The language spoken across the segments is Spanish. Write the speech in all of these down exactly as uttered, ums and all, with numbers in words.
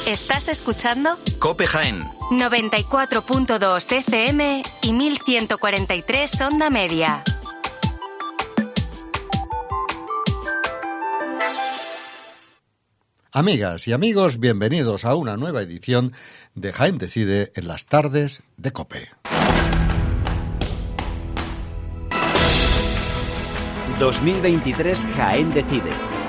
¿Estás escuchando? COPE Jaén. noventa y cuatro punto dos F M y mil ciento cuarenta y tres onda media. Amigas y amigos, bienvenidos a una nueva edición de Jaén Decide en las tardes de COPE. dos mil veintitrés Jaén Decide.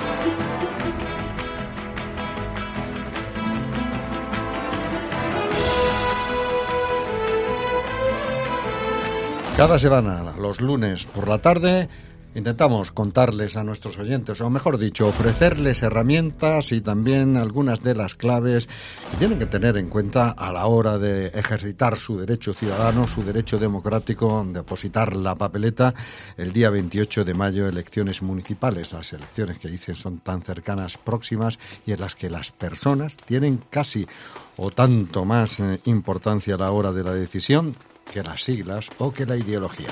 Cada semana, los lunes por la tarde, intentamos contarles a nuestros oyentes, o mejor dicho, ofrecerles herramientas y también algunas de las claves que tienen que tener en cuenta a la hora de ejercitar su derecho ciudadano, su derecho democrático, de depositar la papeleta el día veintiocho de mayo, elecciones municipales, las elecciones que dicen son tan cercanas, próximas, y en las que las personas tienen casi o tanto más eh, importancia a la hora de la decisión que las siglas o que la ideología.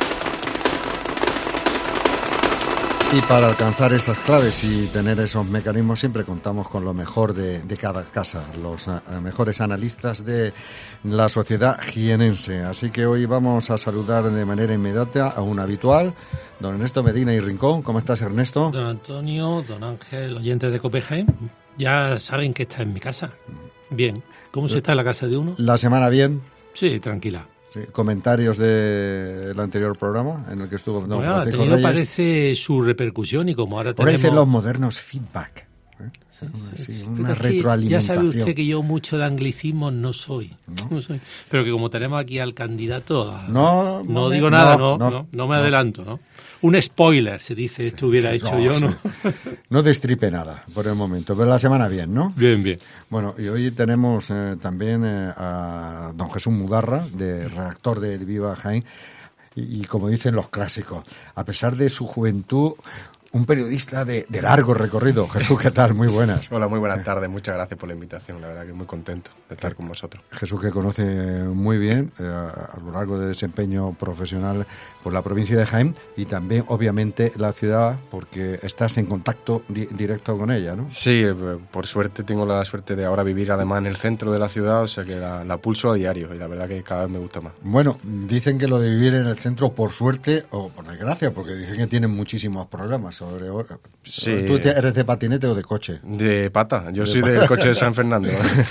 Y para alcanzar esas claves y tener esos mecanismos siempre contamos con lo mejor de, de cada casa, los uh, mejores analistas de la sociedad jienense. Así que hoy vamos a saludar de manera inmediata a un habitual, don Ernesto Medina y Rincón. ¿Cómo estás, Ernesto? Don Antonio, don Ángel, oyentes de COPE Jaén, ya saben que está en mi casa. Bien. ¿Cómo se está en la casa de uno? La semana bien. Sí, tranquila. Sí, comentarios del anterior programa en el que estuvo don bueno, Francisco ha tenido, Reyes. Parece su repercusión y como ahora Ahora tenemos... dicen los modernos feedback. ¿eh? Sí, sí, sí, una es que retroalimentación. ya sabe usted que yo mucho de anglicismo no soy. ¿No? No soy. Pero que como tenemos aquí al candidato... A, no, no me, digo nada, no, no, no, no, no me no. adelanto, ¿no? Un spoiler, se dice, esto hubiera Sí, hecho no, yo, sí. ¿no? No destripe nada por el momento, pero la semana bien, ¿no? Bien, bien. Bueno, y hoy tenemos eh, también eh, a don Jesús Mudarra, de redactor de Viva Jaén, y, y como dicen los clásicos, a pesar de su juventud, un periodista de, de largo recorrido. Jesús, ¿qué tal? Muy buenas. Hola, muy buenas tardes. Muchas gracias por la invitación. La verdad que muy contento de estar con vosotros. Jesús, que conoce muy bien eh, a lo largo de desempeño profesional por la provincia de Jaén y también, obviamente, la ciudad, porque estás en contacto di- directo con ella, ¿no? Sí, por suerte tengo la suerte de ahora vivir además en el centro de la ciudad, o sea que la, la pulso a diario y la verdad que cada vez me gusta más. Bueno, dicen que lo de vivir en el centro, por suerte o por desgracia, porque dicen que tienen muchísimos problemas sobre... Sí. ¿Tú eres de patinete o de coche? De pata, yo De soy pata. del coche de San Fernando.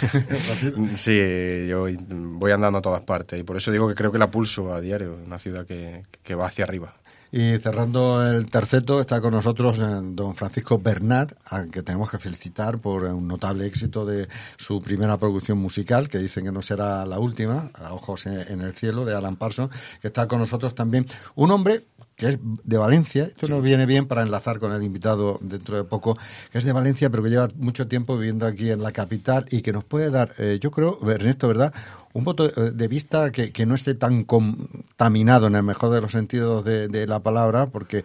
Sí, yo voy andando a todas partes y por eso digo que creo que la pulso a diario, una ciudad que, que va hacia arriba. Y cerrando el terceto, está con nosotros eh, don Francisco Bernat, al que tenemos que felicitar por un notable éxito de su primera producción musical, que dicen que no será la última, a Ojos en, en el cielo, de Alan Parsons, que está con nosotros también. Un hombre que es de Valencia, esto sí. Nos viene bien para enlazar con el invitado dentro de poco, que es de Valencia, pero que lleva mucho tiempo viviendo aquí en la capital y que nos puede dar, eh, yo creo, Ernesto, ¿verdad?, un punto de vista que, que no esté tan contaminado en el mejor de los sentidos de, de la palabra, porque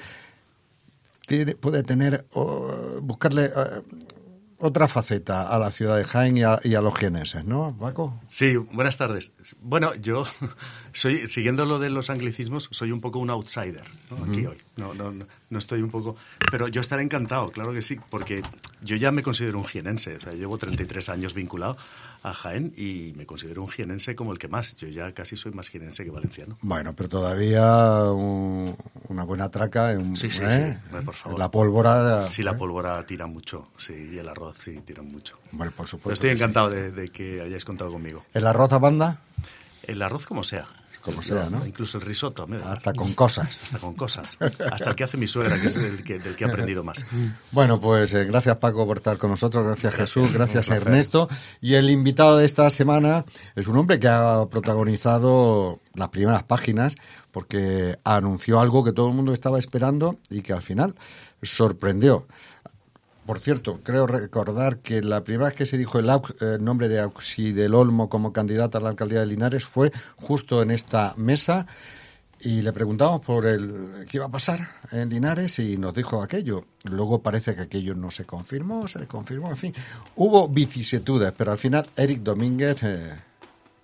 tiene, puede tener, o, buscarle uh, otra faceta a la ciudad de Jaén y a, y a los jienenses, ¿no, Paco? Sí, buenas tardes. Bueno, yo soy, siguiendo lo de los anglicismos, soy un poco un outsider, ¿no? Aquí uh-huh. hoy. No, no, no, no estoy un poco... Pero yo estaré encantado, claro que sí, porque yo ya me considero un jienense. O sea, llevo treinta y tres años vinculado a Jaén y me considero un jienense como el que más. Yo ya casi soy más jienense que valenciano. Bueno, pero todavía un, una buena traca. Un, sí, sí, ¿eh? sí, por favor. La pólvora... Sí, ¿eh? La pólvora tira mucho, sí, y el arroz sí tira mucho. Bueno, por supuesto. Pero estoy encantado sí. de, de que hayáis contado conmigo. ¿El arroz a banda? El arroz como sea. Como sea, ¿no? Incluso el risotto. Me da. Hasta con cosas. Hasta con cosas. Hasta el que hace mi suegra, que es del que, del que he aprendido más. Bueno, pues eh, gracias, Paco, por estar con nosotros. Gracias, gracias Jesús. Gracias, Ernesto. Y el invitado de esta semana es un hombre que ha protagonizado las primeras páginas porque anunció algo que todo el mundo estaba esperando y que al final sorprendió. Por cierto, creo recordar que la primera vez que se dijo el, aux, el nombre de Auxi del Olmo como candidata a la alcaldía de Linares fue justo en esta mesa y le preguntamos por el qué iba a pasar en Linares y nos dijo aquello. Luego parece que aquello no se confirmó, se confirmó, en fin. Hubo vicisitudes, pero al final Eric Domínguez... Eh,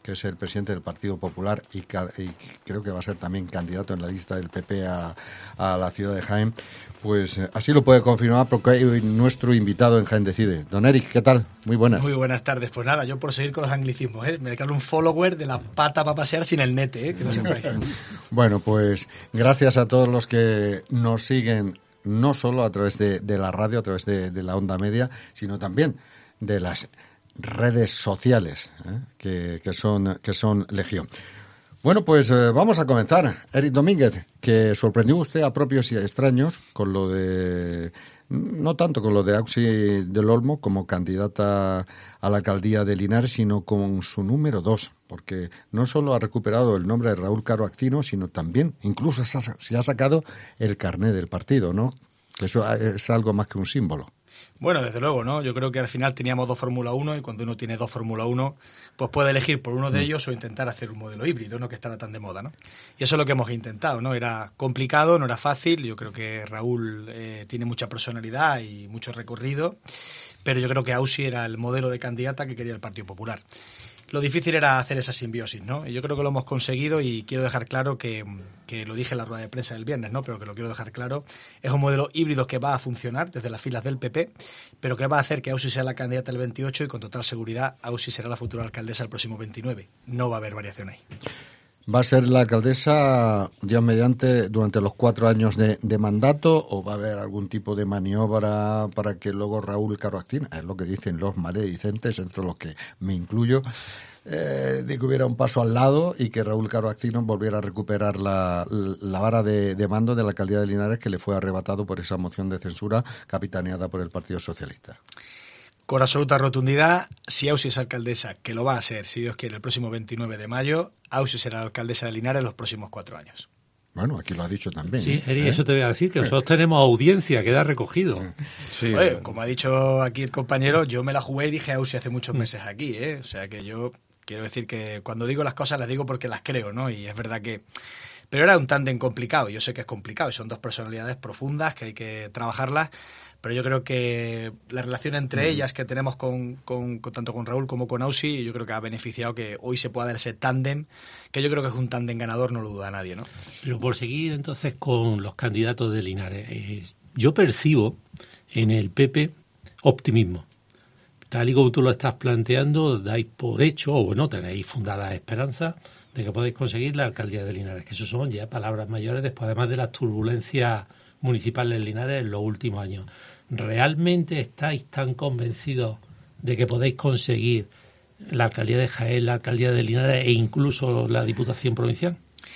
que es el presidente del Partido Popular y, y creo que va a ser también candidato en la lista del P P a, a la ciudad de Jaén, pues eh, así lo puede confirmar porque hay nuestro invitado en Jaén Decide. Don Eric, ¿qué tal? Muy buenas. Muy buenas tardes. Pues nada, yo por seguir con los anglicismos, ¿eh? me declaro un follower de la pata para pasear sin el nete, ¿eh? Que no sepáis. Bueno, pues gracias a todos los que nos siguen, no solo a través de, de la radio, a través de, de la onda media, sino también de las redes sociales, ¿eh? que, que son que son legión. Bueno, pues eh, vamos a comenzar. Eric Domínguez, que sorprendió usted a propios y a extraños con lo de, no tanto con lo de Auxi del Olmo como candidata a la alcaldía de Linares, sino con su número dos, porque no solo ha recuperado el nombre de Raúl Caro Actino, sino también, incluso se ha sacado el carné del partido, ¿no? Eso es algo más que un símbolo. Bueno, desde luego, ¿no? Yo creo que al final teníamos dos Fórmula uno y cuando uno tiene dos Fórmula uno, pues puede elegir por uno de ellos o intentar hacer un modelo híbrido, ¿no? Que estará tan de moda, ¿no? Y eso es lo que hemos intentado, ¿no? Era complicado, no era fácil. Yo creo que Raúl eh, tiene mucha personalidad y mucho recorrido, pero yo creo que Auxi era el modelo de candidata que quería el Partido Popular. Lo difícil era hacer esa simbiosis, ¿no? Y yo creo que lo hemos conseguido y quiero dejar claro que, que lo dije en la rueda de prensa del viernes, ¿no? Pero que lo quiero dejar claro, es un modelo híbrido que va a funcionar desde las filas del P P, pero que va a hacer que Auxi sea la candidata el veintiocho y con total seguridad Auxi será la futura alcaldesa el próximo veintinueve. No va a haber variación ahí. ¿Va a ser la alcaldesa, Dios mediante, durante los cuatro años de, de mandato o va a haber algún tipo de maniobra para que luego Raúl Caro Actino, es lo que dicen los maledicentes, entre los que me incluyo, eh, de que hubiera un paso al lado y que Raúl Caro Actino volviera a recuperar la, la vara de, de mando de la alcaldía de Linares que le fue arrebatado por esa moción de censura capitaneada por el Partido Socialista? Con absoluta rotundidad, si Auxi es alcaldesa, que lo va a ser, si Dios quiere, el próximo veintinueve de mayo, Auxi será la alcaldesa de Linares los próximos cuatro años. Bueno, aquí lo ha dicho también. Sí, Eri, ¿eh? Eso te voy a decir, que nosotros tenemos audiencia, queda recogido. Sí. Oye, como ha dicho aquí el compañero, yo me la jugué y dije Auxi hace muchos meses aquí, ¿eh? O sea que yo quiero decir que cuando digo las cosas las digo porque las creo, ¿no? Y es verdad que... Pero era un tándem complicado, yo sé que es complicado, y son dos personalidades profundas que hay que trabajarlas, pero yo creo que la relación entre ellas que tenemos con, con, con tanto con Raúl como con Auxi, yo creo que ha beneficiado que hoy se pueda dar ese tándem, que yo creo que es un tándem ganador, no lo duda nadie, ¿no? Pero por seguir entonces con los candidatos de Linares, eh, yo percibo en el P P optimismo. Tal y como tú lo estás planteando, dais por hecho, o bueno, tenéis fundadas esperanzas de que podéis conseguir la alcaldía de Linares, que eso son ya palabras mayores después, además de las turbulencias municipales en Linares en los últimos años. ¿Realmente estáis tan convencidos de que podéis conseguir la alcaldía de Jaén, la alcaldía de Linares e incluso la Diputación Provincial?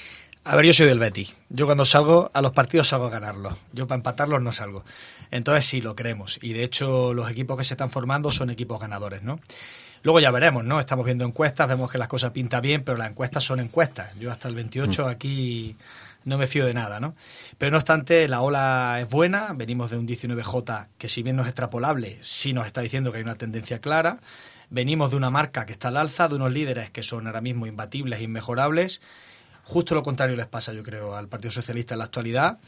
A ver, yo soy del Betis. Yo cuando salgo a los partidos salgo a ganarlos. Yo para empatarlos no salgo. Entonces sí, lo creemos. Y de hecho los equipos que se están formando son equipos ganadores, ¿no? Luego ya veremos, ¿no? Estamos viendo encuestas, vemos que las cosas pintan bien, pero las encuestas son encuestas. Yo hasta el veintiocho aquí no me fío de nada, ¿no? Pero no obstante, la ola es buena. Venimos de un diecinueve J que si bien no es extrapolable, sí nos está diciendo que hay una tendencia clara. Venimos de una marca que está al alza, de unos líderes que son ahora mismo imbatibles e inmejorables. Justo lo contrario les pasa, yo creo, al Partido Socialista en la actualidad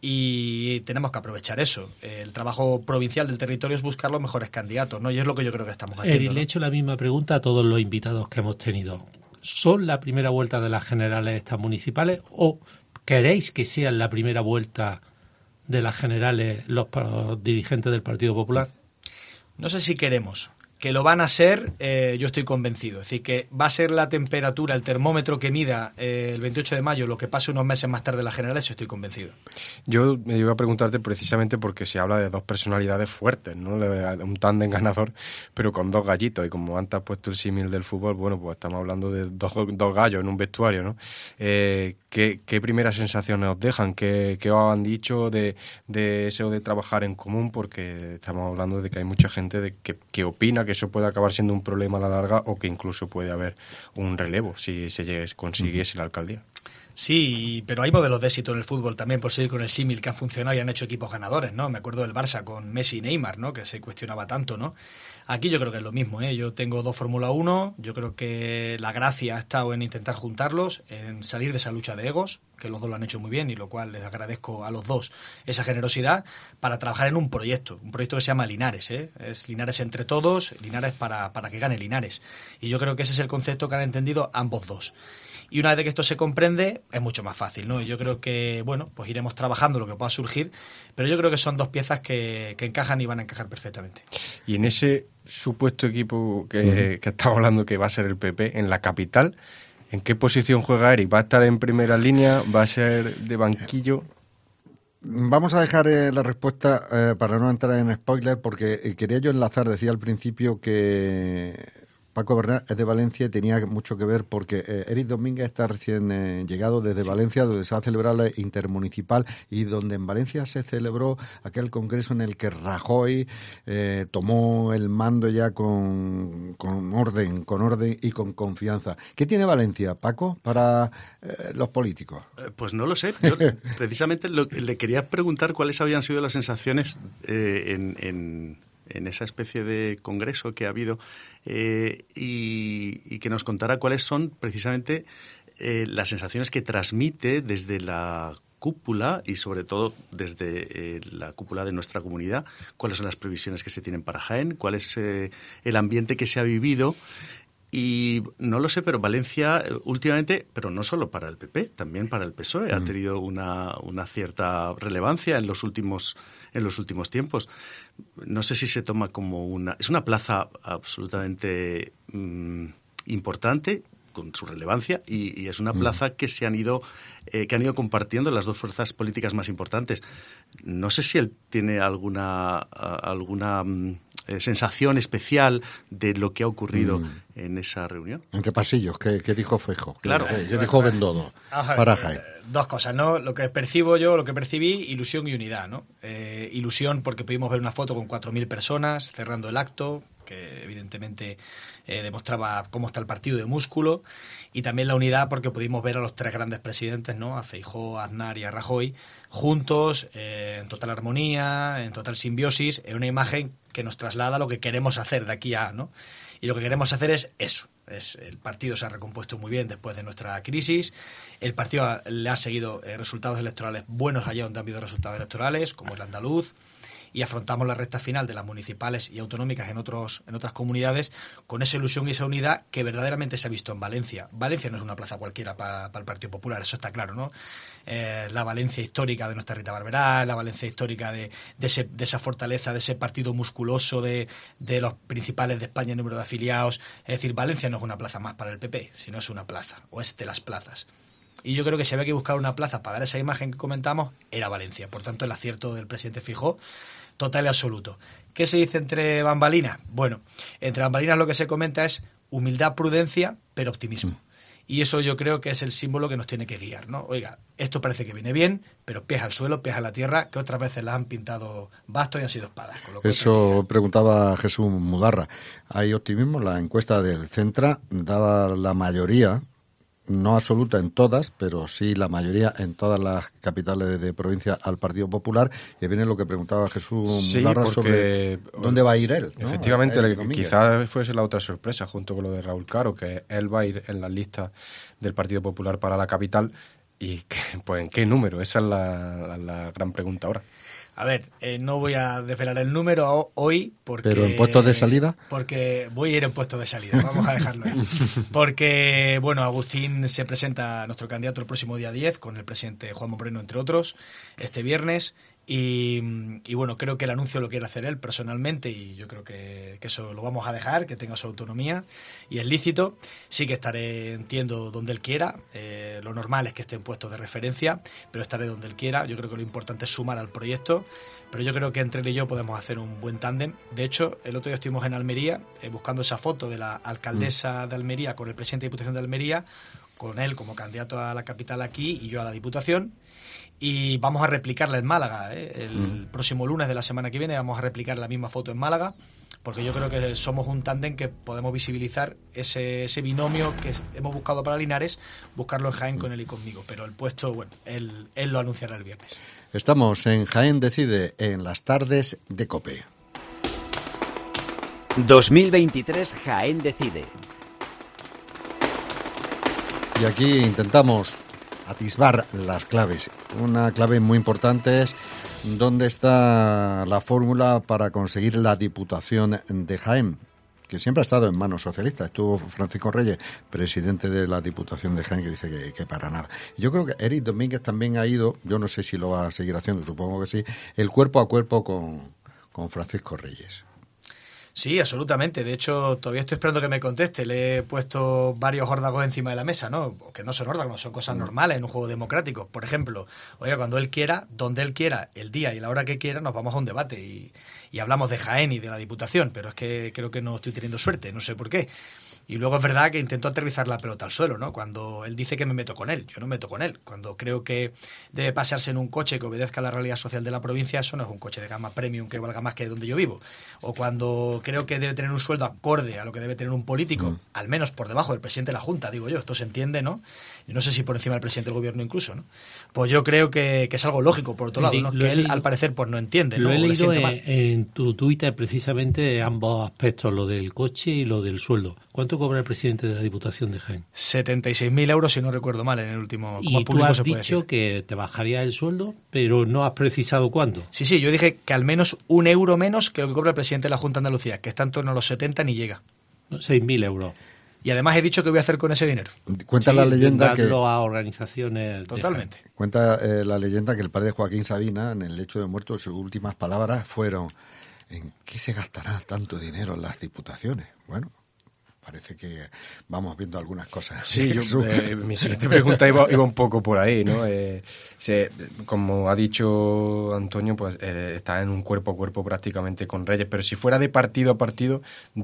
y tenemos que aprovechar eso. El trabajo provincial del territorio es buscar los mejores candidatos, ¿no? Y es lo que yo creo que estamos haciendo. Eri, le he hecho la misma pregunta a todos los invitados que hemos tenido. ¿Son la primera vuelta de las generales estas municipales o queréis que sean la primera vuelta de las generales los dirigentes del Partido Popular? No sé si queremos. Que lo van a ser, eh, yo estoy convencido. Es decir, que va a ser la temperatura, el termómetro que mida eh, el veintiocho de mayo, lo que pase unos meses más tarde en las generales, yo estoy convencido. Yo me iba a preguntarte precisamente porque se habla de dos personalidades fuertes, ¿no? De un tándem ganador, pero con dos gallitos. Y como antes has puesto el símil del fútbol, bueno, pues estamos hablando de dos, dos gallos en un vestuario, ¿no? Eh, ¿qué, ¿Qué primeras sensaciones os dejan? ¿Qué, qué os han dicho de, de eso de trabajar en común? Porque estamos hablando de que hay mucha gente de que, que opina que eso puede acabar siendo un problema a la larga o que incluso puede haber un relevo si se consiguiese la alcaldía. Sí, pero hay modelos de éxito en el fútbol también, por seguir con el símil, que han funcionado y han hecho equipos ganadores, ¿no? Me acuerdo del Barça con Messi y Neymar, ¿no? Que se cuestionaba tanto, ¿no? Aquí yo creo que es lo mismo, ¿eh? Yo tengo dos Fórmula uno, yo creo que la gracia ha estado en intentar juntarlos, en salir de esa lucha de egos, que los dos lo han hecho muy bien y lo cual les agradezco a los dos esa generosidad para trabajar en un proyecto, un proyecto que se llama Linares, ¿eh? Es Linares entre todos, Linares para, para que gane Linares. Y yo creo que ese es el concepto que han entendido ambos dos. Y una vez que esto se comprende, es mucho más fácil, ¿no? Y yo creo que, bueno, pues iremos trabajando lo que pueda surgir, pero yo creo que son dos piezas que, que encajan y van a encajar perfectamente. Y en ese supuesto equipo que, uh-huh. que estamos hablando que va a ser el P P, en la capital, ¿en qué posición juega Eric? ¿Va a estar en primera línea? ¿Va a ser de banquillo? Vamos a dejar eh, la respuesta eh, para no entrar en spoiler, porque eh, quería yo enlazar, decía al principio que Paco Bernat es de Valencia y tenía mucho que ver porque eh, Eric Domínguez está recién eh, llegado desde sí. Valencia, donde se va a celebrar la intermunicipal y donde en Valencia se celebró aquel congreso en el que Rajoy eh, tomó el mando ya con, con orden, con orden y con confianza. ¿Qué tiene Valencia, Paco, para eh, los políticos? Eh, pues no lo sé. Yo precisamente lo, le quería preguntar cuáles habían sido las sensaciones eh, en... en... en esa especie de congreso que ha habido eh, y, y que nos contara cuáles son precisamente eh, las sensaciones que transmite desde la cúpula y sobre todo desde eh, la cúpula de nuestra comunidad, cuáles son las previsiones que se tienen para Jaén, cuál es eh, el ambiente que se ha vivido. Y no lo sé, pero Valencia últimamente, pero no solo para el P P, también para el P S O E, mm. ha tenido una, una cierta relevancia en los últimos en los últimos tiempos. No sé si se toma como una... Es una plaza absolutamente mmm, importante, con su relevancia, y, y es una plaza mm. que se han ido eh, que han ido compartiendo las dos fuerzas políticas más importantes. No sé si él tiene alguna alguna eh, sensación especial de lo que ha ocurrido mm. en esa reunión. Entre pasillos, ¿qué, qué dijo Feijóo? Claro. ¿Qué, qué dijo Bendodo? Para Jaén. Dos cosas, ¿no? Lo que percibo yo, lo que percibí, ilusión y unidad, ¿no? Eh, ilusión porque pudimos ver una foto con cuatro mil personas cerrando el acto, que evidentemente eh, demostraba cómo está el partido de músculo, y también la unidad porque pudimos ver a los tres grandes presidentes, ¿no? A Feijóo, a Aznar y a Rajoy, juntos, eh, en total armonía, en total simbiosis, en una imagen que nos traslada lo que queremos hacer de aquí a, ¿no? Y lo que queremos hacer es eso. Es, el partido se ha recompuesto muy bien después de nuestra crisis. El partido le ha seguido eh, resultados electorales buenos allá donde ha habido resultados electorales, como el andaluz, y afrontamos la recta final de las municipales y autonómicas en otros en otras comunidades con esa ilusión y esa unidad que verdaderamente se ha visto en Valencia. Valencia no es una plaza cualquiera para pa el Partido Popular, eso está claro, ¿no? Eh, la Valencia histórica de nuestra Rita Barberá, la Valencia histórica de, de, ese, de esa fortaleza, de ese partido musculoso de, de los principales de España en número de afiliados. Es decir, Valencia no es una plaza más para el P P, sino es una plaza, o es de las plazas. Y yo creo que si había que buscar una plaza para dar esa imagen que comentamos, era Valencia. Por tanto, el acierto del presidente Feijóo, total y absoluto. ¿Qué se dice entre bambalinas? Bueno, entre bambalinas lo que se comenta es humildad, prudencia, pero optimismo. Mm. Y eso yo creo que es el símbolo que nos tiene que guiar, ¿no? Oiga, esto parece que viene bien, pero pies al suelo, pies a la tierra, que otras veces las han pintado bastos y han sido espadas. Con lo que eso preguntaba Jesús Mudarra. Hay optimismo. La encuesta del Centra daba la mayoría, no absoluta en todas, pero sí la mayoría en todas las capitales de provincia al Partido Popular. Y viene lo que preguntaba Jesús sí, Mudarra porque, sobre dónde va a ir él, ¿no? Efectivamente, quizás fuese la otra sorpresa, junto con lo de Raúl Caro, que él va a ir en la lista del Partido Popular para la capital. ¿Y que, pues en qué número? Esa es la, la, la gran pregunta ahora. A ver, eh, no voy a desvelar el número hoy porque... ¿Pero en puestos de salida? Porque voy a ir en puestos de salida, vamos a dejarlo ahí. Porque, bueno, Agustín se presenta, nuestro candidato, el próximo día diez, con el presidente Juanma Moreno, entre otros, este viernes. Y, y bueno, creo que el anuncio lo quiere hacer él personalmente y yo creo que, que eso lo vamos a dejar, que tenga su autonomía y es lícito. Sí que estaré, entiendo, donde él quiera. Eh, lo normal es que esté en puestos de referencia, pero estaré donde él quiera. Yo creo que lo importante es sumar al proyecto, pero yo creo que entre él y yo podemos hacer un buen tándem. De hecho, el otro día estuvimos en Almería eh, buscando esa foto de la alcaldesa de Almería con el presidente de Diputación de Almería, con él como candidato a la capital aquí y yo a la Diputación. Y vamos a replicarla en Málaga, ¿eh? El mm. próximo lunes de la semana que viene vamos a replicar la misma foto en Málaga, porque yo creo que somos un tándem que podemos visibilizar ese, ese binomio que hemos buscado para Linares, buscarlo en Jaén con él y conmigo. Pero el puesto, bueno, él, él lo anunciará el viernes. Estamos en Jaén Decide, en las tardes de COPE. dos mil veintitrés Jaén Decide. Y aquí intentamos atisbar las claves. Una clave muy importante es dónde está la fórmula para conseguir la Diputación de Jaén, que siempre ha estado en manos socialistas. Estuvo Francisco Reyes, presidente de la Diputación de Jaén, que dice que, que para nada. Yo creo que Eric Domínguez también ha ido, yo no sé si lo va a seguir haciendo, supongo que sí, el cuerpo a cuerpo con, con Francisco Reyes. Sí, absolutamente. De hecho, todavía estoy esperando que me conteste. Le he puesto varios órdagos encima de la mesa, ¿no? Que no son órdagos, son cosas normales en un juego democrático. Por ejemplo, oiga, cuando él quiera, donde él quiera, el día y la hora que quiera, nos vamos a un debate y, y hablamos de Jaén y de la Diputación. Pero es que creo que no estoy teniendo suerte, no sé por qué. Y luego es verdad que intento aterrizar la pelota al suelo, ¿no? Cuando él dice que me meto con él, yo no me meto con él. Cuando creo que debe pasearse en un coche que obedezca a la realidad social de la provincia, eso no es un coche de gama premium que valga más que donde yo vivo. O cuando creo que debe tener un sueldo acorde a lo que debe tener un político, mm. al menos por debajo del presidente de la Junta, digo yo, esto se entiende, ¿no? Y no sé si por encima del presidente del gobierno incluso, ¿no? Pues yo creo que, que es algo lógico, por otro lado, ¿no? Que él, al parecer, pues no entiende, lo ¿no? He leído en, en tu Twitter precisamente ambos aspectos, lo del coche y lo del sueldo. ¿Cuánto cobra el presidente de la Diputación de Jaén? setenta y seis mil euros, si no recuerdo mal, en el último... Y tú has dicho que te bajaría el sueldo, pero no has precisado cuánto. Sí, sí, yo dije que al menos un euro menos que lo que cobra el presidente de la Junta de Andalucía, que está en torno a los setenta ni llega. seis mil euros. Y además he dicho que voy a hacer con ese dinero. Cuenta sí, la leyenda que... a organizaciones... Totalmente. Cuenta eh, la leyenda que el padre Joaquín Sabina, en el lecho de muerto, sus últimas palabras fueron: ¿en qué se gastará tanto dinero en las diputaciones? Bueno... Parece que vamos viendo algunas cosas. Sí, yo, eh, mi siguiente pregunta iba, iba un poco por ahí, ¿no? Eh, se, como ha dicho Antonio, pues eh, está en un cuerpo a cuerpo prácticamente con Reyes, pero si fuera de partido a partido,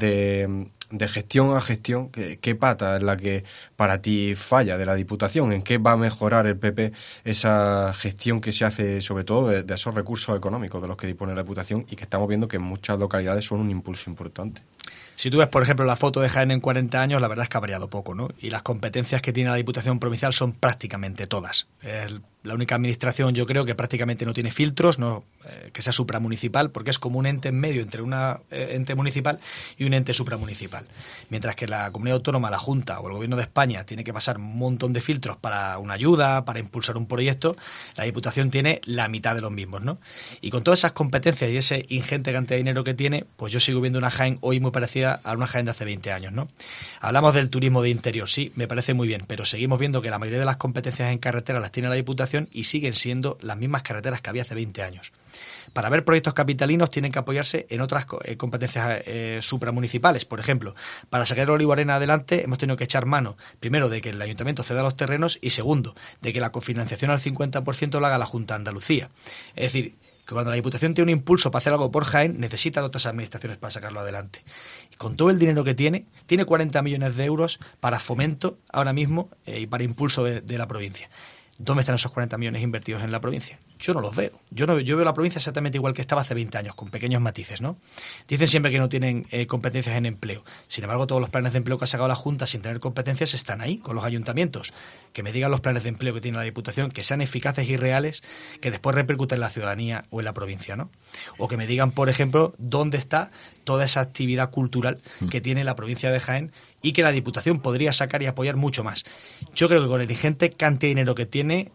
de, de gestión a gestión, ¿qué, qué pata es la que para ti falla de la Diputación? ¿En qué va a mejorar el P P esa gestión que se hace, sobre todo, de, de esos recursos económicos de los que dispone la Diputación y que estamos viendo que en muchas localidades son un impulso importante? Si tú ves, por ejemplo, la foto de Jaén en cuarenta años, la verdad es que ha variado poco, ¿no? Y las competencias que tiene la Diputación Provincial son prácticamente todas. El, la única administración, yo creo, que prácticamente no tiene filtros, no eh, que sea supramunicipal, porque es como un ente en medio entre un eh, ente municipal y un ente supramunicipal. Mientras que la Comunidad Autónoma, la Junta o el Gobierno de España tiene que pasar un montón de filtros para una ayuda, para impulsar un proyecto, la Diputación tiene la mitad de los mismos, ¿no? Y con todas esas competencias y ese ingente cantidad de dinero que tiene, pues yo sigo viendo una Jaén hoy muy parecida a una Jaén de hace veinte años, ¿no? Hablamos del turismo de interior, sí, me parece muy bien, pero seguimos viendo que la mayoría de las competencias en carretera las tiene la Diputación y siguen siendo las mismas carreteras que había hace veinte años. Para ver proyectos capitalinos tienen que apoyarse en otras eh, competencias eh, supramunicipales. Por ejemplo, para sacar el Olivarena adelante hemos tenido que echar mano, primero, de que el Ayuntamiento ceda los terrenos y, segundo, de que la cofinanciación al cincuenta por ciento la haga la Junta de Andalucía. Es decir, que cuando la Diputación tiene un impulso para hacer algo por Jaén, necesita de otras administraciones para sacarlo adelante. Y con todo el dinero que tiene, tiene cuarenta millones de euros para fomento ahora mismo eh, y para impulso de, de la provincia. ¿Dónde están esos cuarenta millones invertidos en la provincia? Yo no los veo. Yo no yo veo la provincia exactamente igual que estaba hace veinte años, con pequeños matices, ¿no? Dicen siempre que no tienen eh, competencias en empleo. Sin embargo, todos los planes de empleo que ha sacado la Junta sin tener competencias están ahí, con los ayuntamientos. Que me digan los planes de empleo que tiene la Diputación, que sean eficaces y reales, que después repercuten en la ciudadanía o en la provincia, ¿no? O que me digan, por ejemplo, dónde está toda esa actividad cultural que tiene la provincia de Jaén y que la Diputación podría sacar y apoyar mucho más. Yo creo que con el ingente cantidad de dinero que tiene,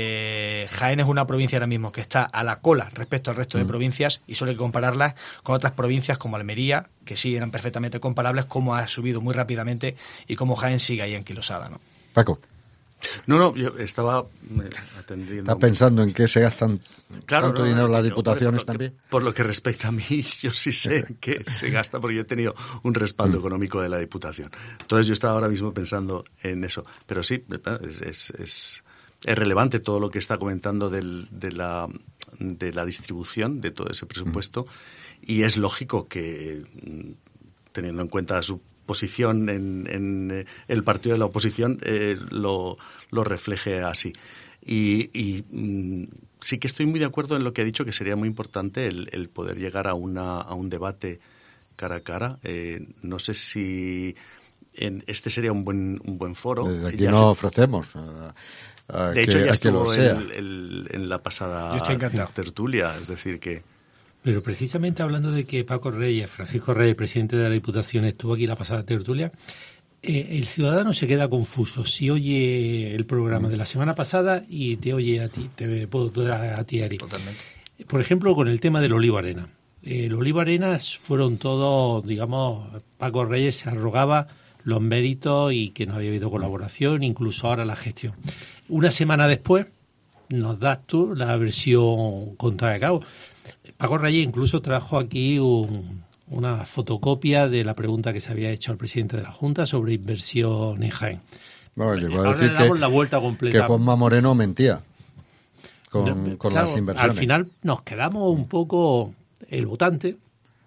eh, Jaén es una provincia ahora mismo que está a la cola respecto al resto de provincias y solo hay que compararlas con otras provincias como Almería, que sí eran perfectamente comparables, cómo ha subido muy rápidamente y cómo Jaén sigue ahí enquilosada, ¿no? Paco. No, no, yo estaba atendiendo... ¿Estás pensando en qué se gastan claro, tanto no, dinero no, las no, diputaciones por, también? Por lo que respecta a mí, yo sí sé en qué se gasta, porque yo he tenido un respaldo mm. económico de la Diputación. Entonces yo estaba ahora mismo pensando en eso. Pero sí, es, es, es, es relevante todo lo que está comentando del, de, la, de la distribución de todo ese presupuesto mm. y es lógico que, teniendo en cuenta su posición en, en el partido de la oposición eh, lo, lo refleje así. Y, y mm, sí que estoy muy de acuerdo en lo que ha dicho, que sería muy importante el, el poder llegar a, una, a un debate cara a cara. Eh, no sé si en, este sería un buen, un buen foro. Desde aquí ya nos se, ofrecemos. A, a de que, hecho, ya estuvo en, el, el, en la pasada encantado. tertulia, es decir, que... Pero precisamente hablando de que Paco Reyes, Francisco Reyes, presidente de la Diputación, estuvo aquí la pasada tertulia, eh, el ciudadano se queda confuso si oye el programa de la semana pasada y te oye a ti, te puedo a, a ti, Eric. Totalmente. Por ejemplo, con el tema del Olivo Arena. Eh, el Olivo Arena fueron todos, digamos, Paco Reyes se arrogaba los méritos y que no había habido colaboración, incluso ahora la gestión. Una semana después nos das tú la versión contraria. Claro, Paco Reyes incluso trajo aquí un, una fotocopia de la pregunta que se había hecho al presidente de la Junta sobre inversión en Jaén. Bueno, llegó a Ahora decir le damos que, la vuelta completa. que Juanma Moreno mentía con, No, con claro, las inversiones. Al final nos quedamos un poco el votante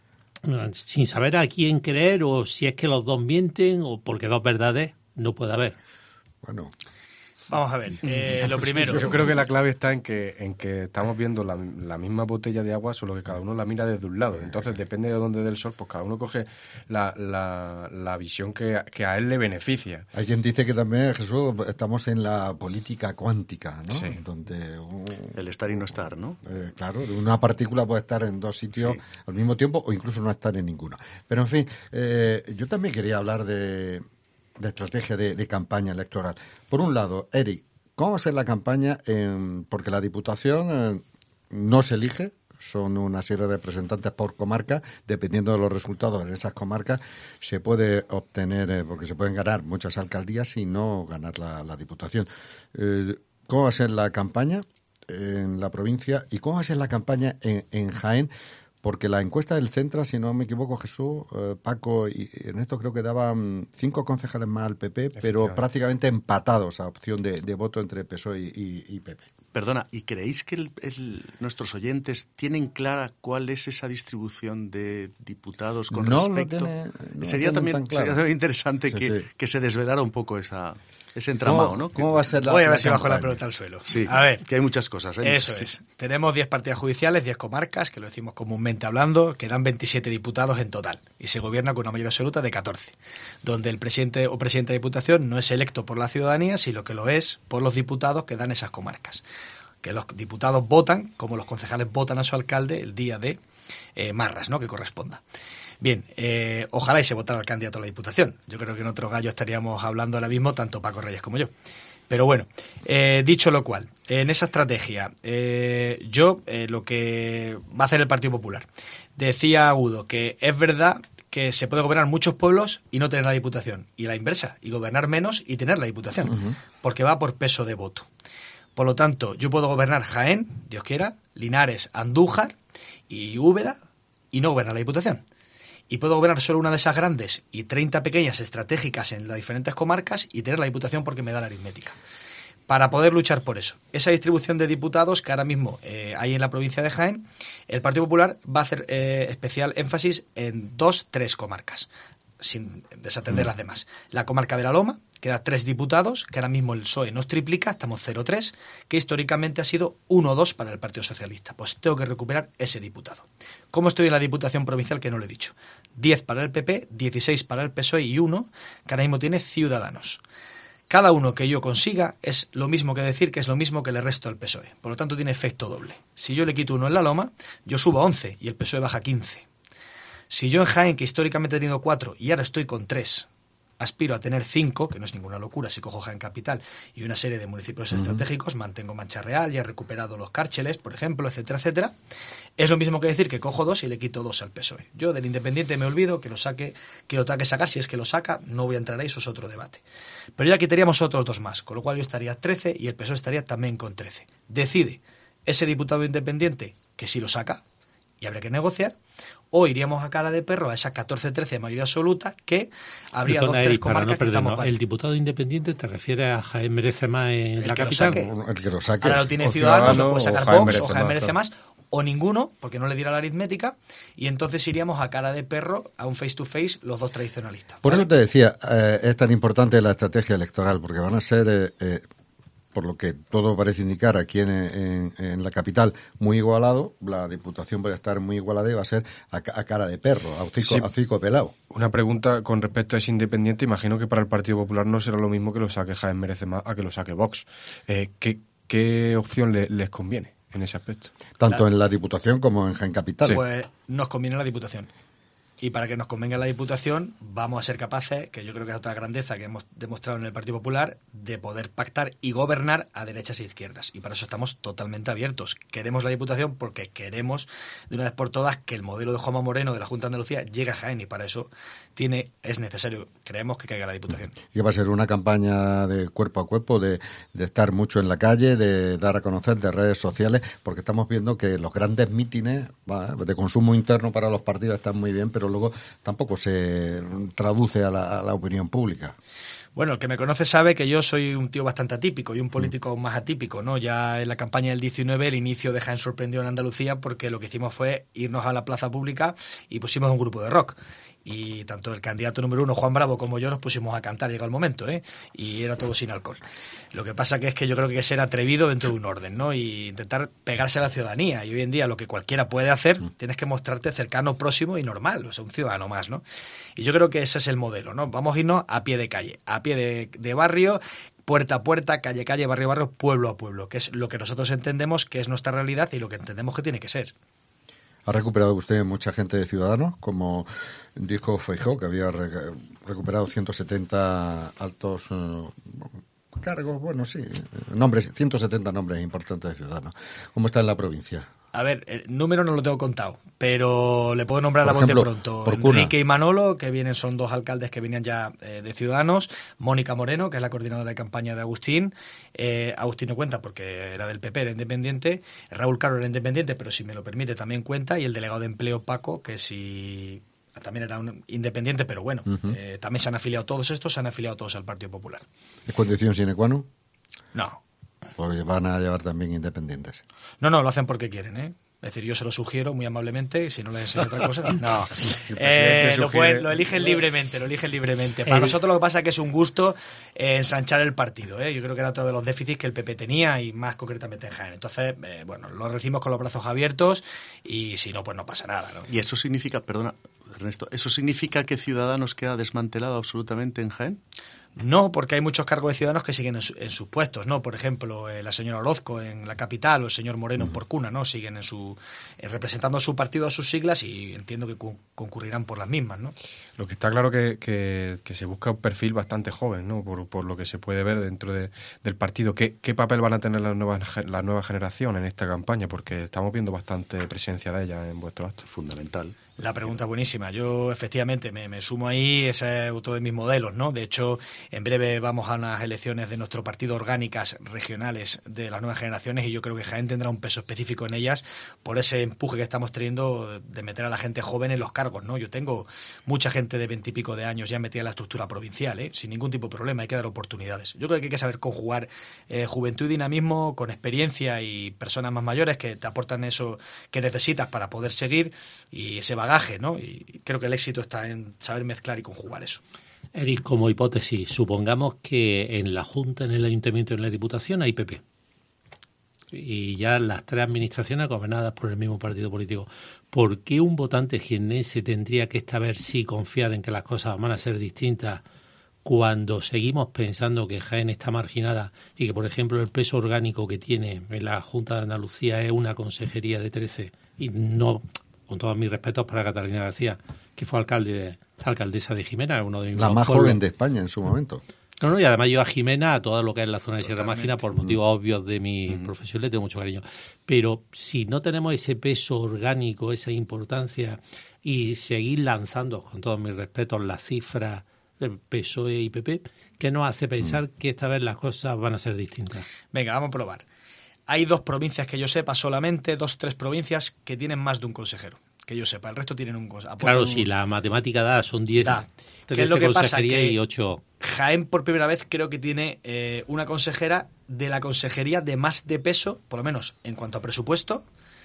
sin saber a quién creer o si es que los dos mienten o porque dos verdades no puede haber. Bueno, Vamos a ver, eh, lo primero. Yo creo que la clave está en que en que estamos viendo la, la misma botella de agua, solo que cada uno la mira desde un lado. Entonces, depende de dónde dé el sol, pues cada uno coge la, la, la visión que, que a él le beneficia. hay quien dice que también, Jesús, estamos en la política cuántica, ¿no? Sí. Donde, uh, El estar y no estar, ¿no? eh, claro, una partícula puede estar en dos sitios Sí. al mismo tiempo o incluso no estar en ninguno. Pero, en fin, eh, yo también quería hablar de, de estrategia de, de campaña electoral. Por un lado, Eric, ¿cómo va a ser la campaña? En, porque la Diputación eh, no se elige, son una serie de representantes por comarca, dependiendo de los resultados de esas comarcas, se puede obtener, eh, porque se pueden ganar muchas alcaldías y no ganar la, la Diputación. Eh, ¿Cómo va a ser la campaña en la provincia y cómo va a ser la campaña en, en Jaén? Porque la encuesta del Centra, si no me equivoco, Jesús, eh, Paco y Ernesto, creo que daban cinco concejales más al P P, pero prácticamente empatados a opción de, de voto entre P S O E y, y, y P P. Perdona, ¿y creéis que el, el, nuestros oyentes tienen clara cuál es esa distribución de diputados con No lo respecto? tiene- no sería lo tienen también tan claro. sería interesante Sí, que, sí. que se desvelara un poco esa, ese entramado, ¿Cómo, ¿no? cómo va a ser la Voy a ver la si bajo la campaña? pelota al suelo. Sí, A ver, que hay muchas cosas. ¿eh? eso Sí, es. sí. Tenemos diez partidas judiciales, diez comarcas, que lo decimos comúnmente hablando, que dan veintisiete diputados en total. Y se gobierna con una mayoría absoluta de catorce. Donde el presidente o presidenta de diputación no es electo por la ciudadanía, sino que lo es por los diputados que dan esas comarcas. Que los diputados votan, como los concejales votan a su alcalde el día de eh, marras, ¿no? Que corresponda. Bien, eh, ojalá y se votara al candidato a la Diputación. Yo creo que en otro gallo estaríamos hablando ahora mismo, tanto Paco Reyes como yo. Pero bueno, eh, dicho lo cual, en esa estrategia, eh, yo eh, lo que va a hacer el Partido Popular, decía Agudo que es verdad que se puede gobernar muchos pueblos y no tener la Diputación, y la inversa, y gobernar menos y tener la Diputación, uh-huh. porque va por peso de voto. Por lo tanto, yo puedo gobernar Jaén, Dios quiera, Linares, Andújar y Úbeda, y no gobernar la Diputación. Y puedo gobernar solo una de esas grandes y treinta pequeñas estratégicas en las diferentes comarcas y tener la Diputación porque me da la aritmética. Para poder luchar por eso. Esa distribución de diputados que ahora mismo eh, hay en la provincia de Jaén, el Partido Popular va a hacer eh, especial énfasis en dos, tres comarcas, sin desatender mm. las demás. La comarca de la Loma, que da tres diputados, que ahora mismo el P S O E nos triplica, estamos cero tres, que históricamente ha sido uno dos para el Partido Socialista. Pues tengo que recuperar ese diputado. ¿Cómo estoy en la Diputación Provincial? Que no lo he dicho. diez para el P P, dieciséis para el P S O E y uno que ahora mismo tiene Ciudadanos. Cada uno que yo consiga es lo mismo que decir que es lo mismo que el resto del P S O E. Por lo tanto, tiene efecto doble. Si yo le quito uno en la Loma, yo subo a once y el P S O E baja a quince. Si yo en Jaén, que históricamente he tenido cuatro y ahora estoy con tres, aspiro a tener cinco, que no es ninguna locura si cojo Jaén Capital y una serie de municipios uh-huh. estratégicos, mantengo Mancha Real, ya he recuperado los Cárcheles, por ejemplo, etcétera, etcétera, es lo mismo que decir que cojo dos y le quito dos al P S O E. Yo del Independiente me olvido, que lo saque, que lo tenga que sacar, si es que lo saca, no voy a entrar ahí, eso es otro debate. Pero ya quitaríamos otros dos más, con lo cual yo estaría trece y el P S O E estaría también con trece. Decide ese diputado independiente que si lo saca, y habría que negociar, o iríamos a cara de perro a esa catorce trece de mayoría absoluta que habría Perdona, dos, tres Eric, comarcas no que estamos no. ¿El diputado independiente te refiere a Jaén Merece Más en el la que capital? Lo el que lo saque. Ahora lo tiene O Ciudadanos, Ciudadano, lo puede sacar o Jaén Vox Merece o Jaén Más, Merece claro. Más, o ninguno, porque no le diera la aritmética, y entonces iríamos a cara de perro a un face-to-face los dos tradicionalistas. Por ¿vale? eso te decía, eh, es tan importante la estrategia electoral, porque van a ser... Eh, eh, por lo que todo parece indicar aquí en, en, en la capital, muy igualado. La Diputación va a estar muy igualada y va a ser a, a cara de perro, a hocico, Sí. a hocico pelado. Una pregunta con respecto a ese independiente. Imagino que para el Partido Popular no será lo mismo que lo saque Jaén Merece Más a que lo saque Vox. Eh, ¿qué, ¿Qué opción le, les conviene en ese aspecto? Tanto La- en la Diputación como en Jaén Capital. Pues nos conviene la Diputación. Y para que nos convenga la Diputación, vamos a ser capaces, que yo creo que es otra grandeza que hemos demostrado en el Partido Popular, de poder pactar y gobernar a derechas e izquierdas. Y para eso estamos totalmente abiertos. Queremos la Diputación porque queremos, de una vez por todas, que el modelo de Juanma Moreno de la Junta de Andalucía llegue a Jaén. Y para eso tiene es necesario, creemos, que caiga la Diputación. Y va a ser una campaña de cuerpo a cuerpo, de, de estar mucho en la calle, de dar a conocer, de redes sociales, porque estamos viendo que los grandes mítines va, de consumo interno para los partidos están muy bien, pero luego tampoco se traduce a la, a la opinión pública. Bueno, el que me conoce sabe que yo soy un tío bastante atípico y un político mm. más atípico, ¿no? Ya en la campaña del diecinueve el inicio de Jaén sorprendió en Andalucía porque lo que hicimos fue irnos a la plaza pública y pusimos un grupo de rock. Y tanto el candidato número uno, Juan Bravo, como yo nos pusimos a cantar, llegó el momento, ¿eh? Y era todo sin alcohol. Lo que pasa que es que yo creo que hay que ser atrevido dentro de un orden, ¿no? Y intentar pegarse a la ciudadanía. Y hoy en día lo que cualquiera puede hacer, mm. tienes que mostrarte cercano, próximo y normal, o sea, un ciudadano más, ¿no? Y yo creo que ese es el modelo, ¿no? Vamos a irnos a pie de calle, a pie de, de barrio, puerta a puerta, calle a calle, barrio a barrio, pueblo a pueblo, que es lo que nosotros entendemos que es nuestra realidad y lo que entendemos que tiene que ser. ¿Ha recuperado usted mucha gente de Ciudadanos? Como dijo Feijóo, que había re recuperado ciento setenta altos eh, cargos, bueno, sí, nombres, ciento setenta nombres importantes de Ciudadanos. ¿Cómo está en la provincia? A ver, el número no lo tengo contado, pero le puedo nombrar Por a bote ejemplo, pronto. por cuna. Enrique y Manolo, que vienen, son dos alcaldes que venían ya eh, de Ciudadanos. Mónica Moreno, que es la coordinadora de campaña de Agustín. Eh, Agustín no cuenta porque era del P P, era independiente. Raúl Caro era independiente, pero si me lo permite también cuenta. Y el delegado de empleo, Paco, que si también era un independiente, pero bueno, uh-huh. eh, también se han afiliado todos estos, se han afiliado todos al Partido Popular. ¿Es condición sine qua non? No. Pues van a llevar también independientes. No, no, lo hacen porque quieren, ¿eh? Es decir, yo se lo sugiero muy amablemente y si no les enseño otra cosa, no. Eh, lo, pueden, lo eligen libremente, lo eligen libremente. Para nosotros lo que pasa es que es un gusto eh, ensanchar el partido, ¿eh? Yo creo que era otro de los déficits que el P P tenía y más concretamente en Jaén. Entonces, eh, bueno, lo recibimos con los brazos abiertos y si no, pues no pasa nada, ¿no? Y eso significa, perdona, Ernesto, ¿eso significa que Ciudadanos queda desmantelado absolutamente en Jaén? No, porque hay muchos cargos de ciudadanos que siguen en, su, en sus puestos, ¿no? Por ejemplo, eh, la señora Orozco en la capital o el señor Moreno en Porcuna, ¿no? Siguen en su eh, representando a su partido, a sus siglas y entiendo que con, concurrirán por las mismas, ¿no? Lo que está claro que, que, que se busca un perfil bastante joven, ¿no? Por, por lo que se puede ver dentro de, del partido. ¿Qué, ¿Qué papel van a tener las nuevas, la nueva generación en esta campaña? Porque estamos viendo bastante presencia de ella en vuestro acto. Fundamental. La pregunta es buenísima. Yo, efectivamente, me, me sumo ahí. Ese es otro de mis modelos, ¿no? De hecho, en breve vamos a unas elecciones de nuestro partido orgánicas regionales de las nuevas generaciones y yo creo que Jaén tendrá un peso específico en ellas por ese empuje que estamos teniendo de meter a la gente joven en los cargos, ¿no? Yo tengo mucha gente de veintipico de años ya metida en la estructura provincial, ¿eh? Sin ningún tipo de problema. Hay que dar oportunidades. Yo creo que hay que saber conjugar eh, juventud y dinamismo con experiencia y personas más mayores que te aportan eso que necesitas para poder seguir y ese bagaje, ¿no? Y creo que el éxito está en saber mezclar y conjugar eso. Eric, como hipótesis, supongamos que en la Junta, en el Ayuntamiento y en la Diputación hay P P. Y ya las tres administraciones gobernadas por el mismo partido político. ¿Por qué un votante jiennense tendría que esta vez sí confiar en que las cosas van a ser distintas cuando seguimos pensando que Jaén está marginada y que, por ejemplo, el peso orgánico que tiene en la Junta de Andalucía es una consejería de trece y no... Con todos mis respetos para Catalina García, que fue alcalde de, alcaldesa de Jimena, uno de mis La más pueblos. joven de España en su momento. No, no, y además yo a Jimena, a todo lo que es la zona de Sierra Mágina, por motivos mm. obvios de mi mm. profesión, le tengo mucho cariño. Pero si no tenemos ese peso orgánico, esa importancia, y seguir lanzando, con todos mis respetos, las cifras del P S O E y P P, ¿qué nos hace pensar mm. que esta vez las cosas van a ser distintas? Venga, vamos a probar. Hay dos provincias que yo sepa solamente, dos, tres provincias que tienen más de un consejero. Que yo sepa, el resto tienen un consejero. Claro, un... si la matemática da, son diez. Da. ¿Qué es lo que pasa? Que y ocho. Jaén por primera vez creo que tiene eh, una consejera de la consejería de más de peso, por lo menos en cuanto a presupuesto,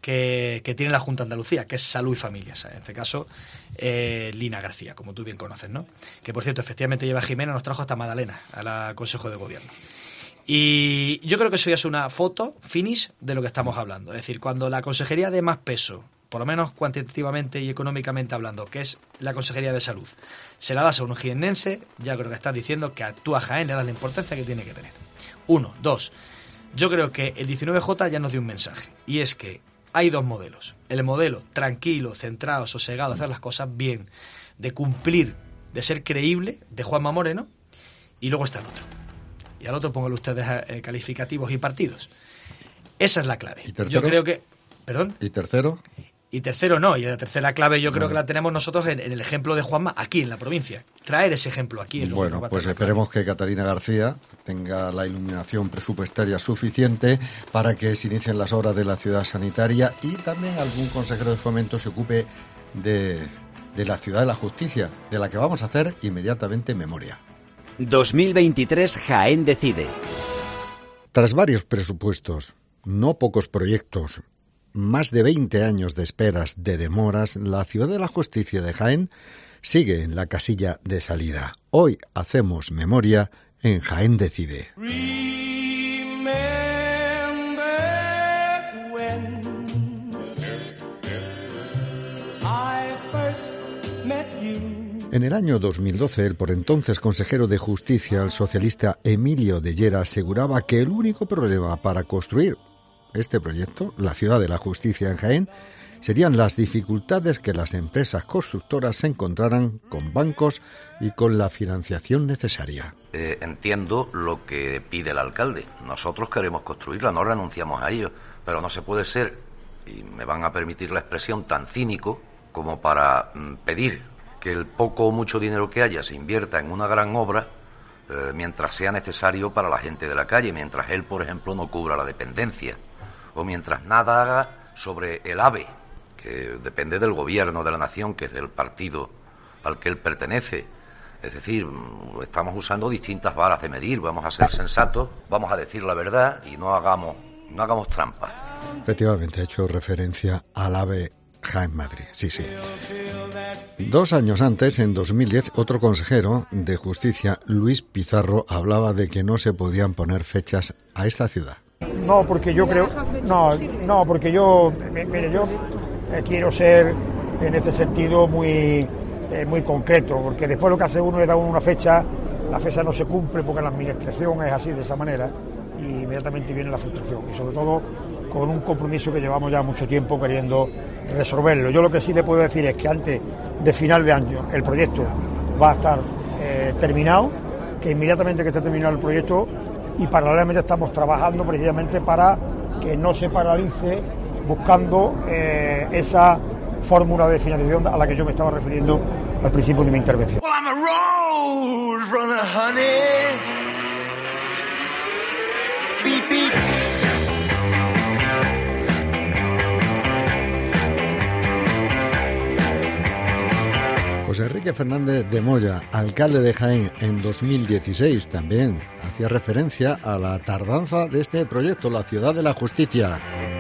que, que tiene la Junta de Andalucía, que es Salud y Familias. En este caso, eh, Lina García, como tú bien conoces, ¿no? Que, por cierto, efectivamente lleva Jimena, nos trajo hasta Magdalena al Consejo de Gobierno. Y yo creo que eso ya es una foto finish de lo que estamos hablando. Es decir, cuando la consejería de más peso, por lo menos cuantitativamente y económicamente hablando, que es la Consejería de Salud, se la das a un jiennense, ya creo que estás diciendo que tú a Jaén le das la importancia que tiene que tener. Uno. Dos. Yo creo que el diecinueve J ya nos dio un mensaje, y es que hay dos modelos. El modelo tranquilo, centrado, sosegado, hacer las cosas bien, de cumplir, de ser creíble, de Juanma Moreno, y luego está el otro. Y al otro pónganle ustedes eh, calificativos y partidos. Esa es la clave. ¿Y tercero? Yo creo que... ¿Perdón? ¿Y tercero? Y tercero no, y la tercera clave yo creo bueno. que la tenemos nosotros en, en el ejemplo de Juanma aquí en la provincia. Traer ese ejemplo aquí es lo bueno, que nos va a pues esperemos que Catalina García tenga la iluminación presupuestaria suficiente para que se inicien las obras de la ciudad sanitaria y también algún consejero de fomento se ocupe de, de la ciudad de la justicia, de la que vamos a hacer inmediatamente memoria. dos mil veintitrés Jaén decide. Tras varios presupuestos, no pocos proyectos, más de veinte años de esperas, de demoras, la Ciudad de la Justicia de Jaén sigue en la casilla de salida. Hoy hacemos memoria en Jaén decide. En el año dos mil doce, el por entonces consejero de Justicia, el socialista Emilio de Llera, aseguraba que el único problema para construir este proyecto, la Ciudad de la Justicia en Jaén, serían las dificultades que las empresas constructoras se encontraran con bancos y con la financiación necesaria. Eh, entiendo lo que pide el alcalde. Nosotros queremos construirla, no renunciamos a ello, pero no se puede ser, y me van a permitir la expresión, tan cínico como para mm, pedir que el poco o mucho dinero que haya se invierta en una gran obra eh, mientras sea necesario para la gente de la calle, mientras él, por ejemplo, no cubra la dependencia, o mientras nada haga sobre el AVE, que depende del gobierno de la nación, que es del partido al que él pertenece. Es decir, estamos usando distintas varas de medir, vamos a ser sensatos, vamos a decir la verdad y no hagamos, no hagamos trampa. Efectivamente, he hecho referencia al AVE Jaén Madrid, sí, sí. Dos años antes, en dos mil diez, otro consejero de Justicia, Luis Pizarro, hablaba de que no se podían poner fechas a esta ciudad. No, porque yo creo, no, no, porque yo, mire, yo eh, quiero ser en este sentido muy, eh, muy concreto, porque después lo que hace uno es dar una fecha, la fecha no se cumple porque la administración es así, de esa manera, y inmediatamente viene la frustración, y sobre todo con un compromiso que llevamos ya mucho tiempo queriendo resolverlo. Yo lo que sí le puedo decir es que antes de final de año el proyecto va a estar eh, terminado, que inmediatamente que esté terminado el proyecto, y paralelamente estamos trabajando precisamente para que no se paralice, buscando eh, esa fórmula de financiación a la que yo me estaba refiriendo al principio de mi intervención. Well, I'm a road runner, honey. Beep, beep. José Enrique Fernández de Moya, alcalde de Jaén en dos mil dieciséis, también hacía referencia a la tardanza de este proyecto, la Ciudad de la Justicia.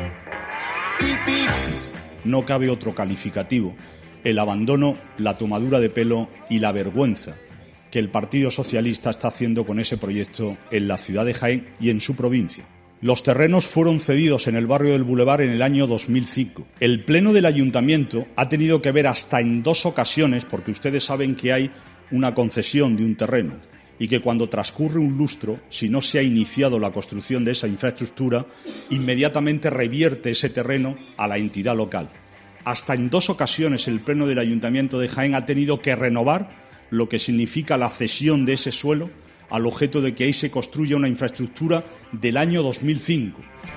No cabe otro calificativo, el abandono, la tomadura de pelo y la vergüenza que el Partido Socialista está haciendo con ese proyecto en la ciudad de Jaén y en su provincia. Los terrenos fueron cedidos en el barrio del Boulevard en el año dos mil cinco. El Pleno del Ayuntamiento ha tenido que ver hasta en dos ocasiones, porque ustedes saben que hay una concesión de un terreno y que cuando transcurre un lustro, si no se ha iniciado la construcción de esa infraestructura, inmediatamente revierte ese terreno a la entidad local. Hasta en dos ocasiones el Pleno del Ayuntamiento de Jaén ha tenido que renovar lo que significa la cesión de ese suelo al objeto de que ahí se construya una infraestructura del año dos mil cinco.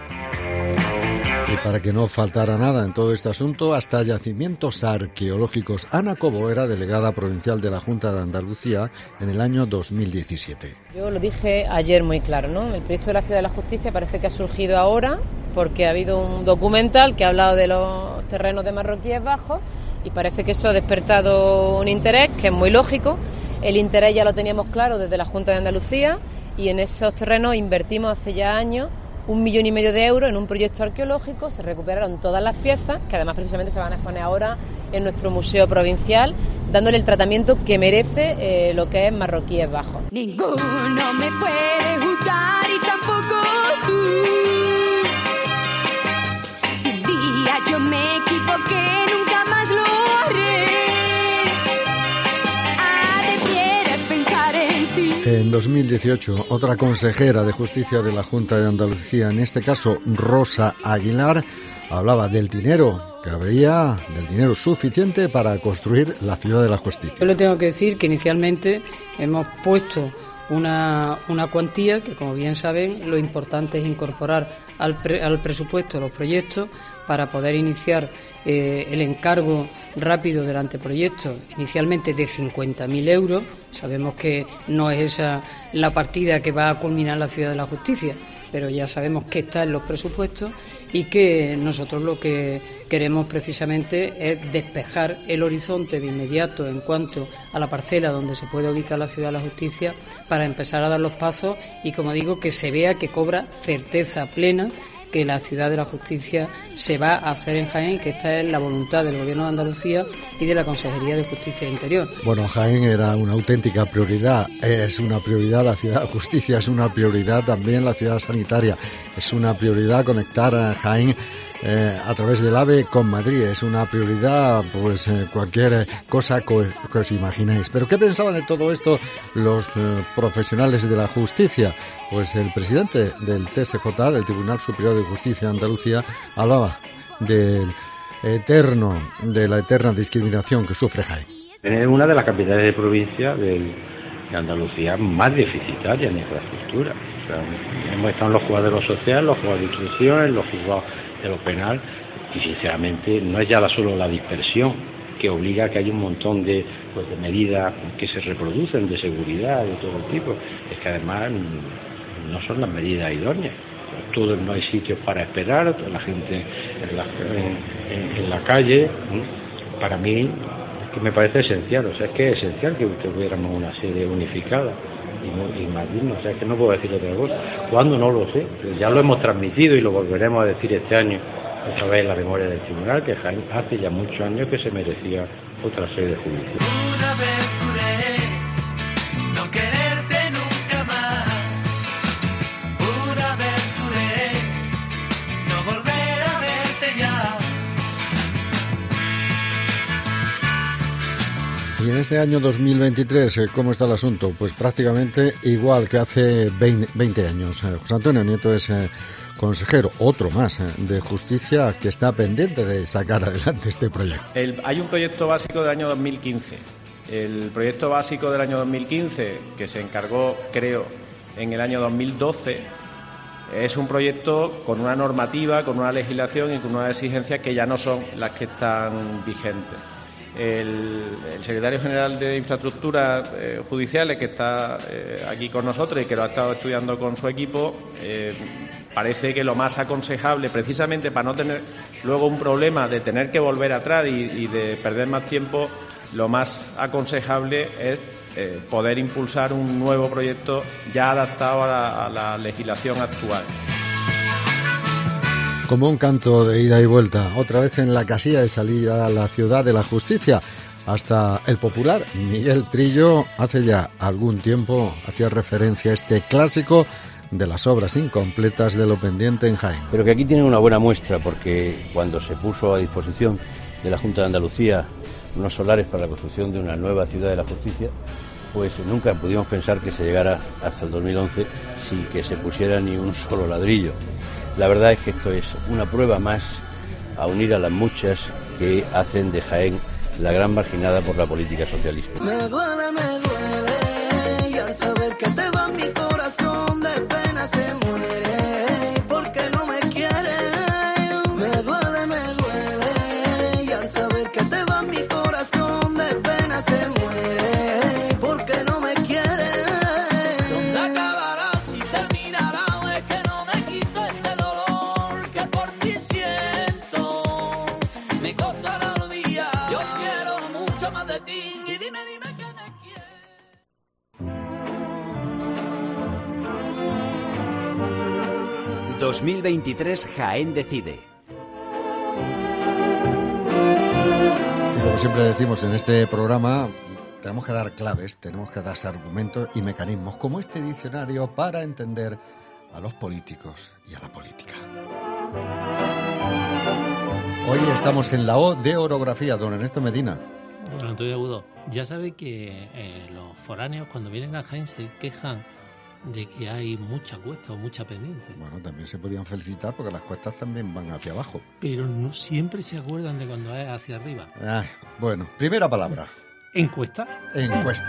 Y para que no faltara nada en todo este asunto, hasta yacimientos arqueológicos. Ana Cobo era delegada provincial de la Junta de Andalucía en el año dos mil diecisiete. Yo lo dije ayer muy claro, ¿no? El proyecto de la Ciudad de la Justicia parece que ha surgido ahora porque ha habido un documental que ha hablado de los terrenos de Marroquíes Bajos y parece que eso ha despertado un interés que es muy lógico. El interés ya lo teníamos claro desde la Junta de Andalucía y en esos terrenos invertimos hace ya años un millón y medio de euros en un proyecto arqueológico, se recuperaron todas las piezas, que además precisamente se van a exponer ahora en nuestro museo provincial, dándole el tratamiento que merece eh, lo que es Marroquíes Bajos. Ninguno me puede juzgar y tampoco tú. Si un día yo me equivoqué, nunca más lo haré. Ah, debieras pensar en ti. En dos mil dieciocho, otra consejera de Justicia de la Junta de Andalucía, en este caso Rosa Aguilar, hablaba del dinero que habría, del dinero suficiente para construir la Ciudad de la Justicia. Yo le tengo que decir que inicialmente hemos puesto una, una cuantía que, como bien saben, lo importante es incorporar al, pre, al presupuesto los proyectos para poder iniciar eh, el encargo rápido del anteproyecto, inicialmente de cincuenta mil euros. Sabemos que no es esa la partida que va a culminar la Ciudad de la Justicia, pero ya sabemos que está en los presupuestos y que nosotros lo que queremos precisamente es despejar el horizonte de inmediato en cuanto a la parcela donde se puede ubicar la Ciudad de la Justicia para empezar a dar los pasos y, como digo, que se vea que cobra certeza plena que la Ciudad de la Justicia se va a hacer en Jaén, que esta es la voluntad del Gobierno de Andalucía y de la Consejería de Justicia e Interior. Bueno, Jaén era una auténtica prioridad, es una prioridad la Ciudad de la Justicia, es una prioridad también la ciudad sanitaria, es una prioridad conectar a Jaén Eh, a través del AVE con Madrid, es una prioridad, pues eh, cualquier cosa que, que os imagináis. Pero ¿qué pensaban de todo esto los eh, profesionales de la justicia? Pues el presidente del T S J, del Tribunal Superior de Justicia de Andalucía, hablaba del eterno, de la eterna discriminación que sufre Jaén. Es una de las capitales de provincia del, de Andalucía más deficitaria en infraestructura. O sea, hemos estado en los juzgados de lo social, los juzgados de instrucción, en los juzgados de lo penal, y sinceramente no es ya solo la dispersión que obliga a que haya un montón de, pues, de medidas que se reproducen de seguridad de todo tipo, es que además no son las medidas idóneas. Todo, no hay sitios para esperar, la gente en la, en, en, en la calle. Para mí es que me parece esencial, o sea, es que es esencial que tuviéramos una sede unificada y, y más digno, o sea, es que no puedo decir otra cosa. ¿Cuándo? No lo sé, ya lo hemos transmitido y lo volveremos a decir este año, otra vez en la memoria del tribunal, que hace ya muchos años que se merecía otra sede judicial. Una vez juré no quererte nunca más, una vez juré no volver a verte ya. Y en este año dos mil veintitrés, ¿cómo está el asunto? Pues prácticamente igual que hace veinte años. José Antonio Nieto es eh, consejero, otro más, eh, de Justicia, que está pendiente de sacar adelante este proyecto. El, hay un proyecto básico del año dos mil quince. El proyecto básico del año dos mil quince, que se encargó, creo, en el año dos mil doce, es un proyecto con una normativa, con una legislación y con unas exigencias que ya no son las que están vigentes. El, el secretario general de Infraestructuras eh, Judiciales, que está eh, aquí con nosotros y que lo ha estado estudiando con su equipo, eh, parece que lo más aconsejable, precisamente para no tener luego un problema de tener que volver atrás y, y de perder más tiempo, lo más aconsejable es eh, poder impulsar un nuevo proyecto ya adaptado a la, a la legislación actual. Como un canto de ida y vuelta, otra vez en la casilla de salida a la Ciudad de la Justicia. Hasta el popular Miguel Trillo hace ya algún tiempo hacía referencia a este clásico de las obras incompletas de lo pendiente en Jaén. Pero que aquí tienen una buena muestra, porque cuando se puso a disposición de la Junta de Andalucía unos solares para la construcción de una nueva Ciudad de la Justicia, pues nunca pudimos pensar que se llegara hasta el dos mil once sin que se pusiera ni un solo ladrillo. La verdad es que esto es una prueba más a unir a las muchas que hacen de Jaén la gran marginada por la política socialista. Me duele, me duele, y al saber que te va mi corazón de pena se muere, porque no me quieres. Me duele, me duele, y al saber que te va mi corazón de pena se muere, porque no me quieres. ¿Dónde acabará si terminará? Es que no me quito este dolor que por ti siento. Me costará olvidar. Yo quiero mucho más de ti y dime, dime que me quieres. dos mil veintitrés Jaén decide. Y como siempre decimos en este programa, tenemos que dar claves, tenemos que dar argumentos y mecanismos como este diccionario para entender a los políticos y a la política. Hoy estamos en la O de orografía, don Ernesto Medina. Don Antonio Agudo, ya sabe que eh, los foráneos cuando vienen a Jaén se quejan de que hay mucha cuesta o mucha pendiente. Bueno, también se podían felicitar porque las cuestas también van hacia abajo. Pero no siempre se acuerdan de cuando es hacia arriba. Ay, bueno, primera palabra. ¿Encuesta? Encuesta.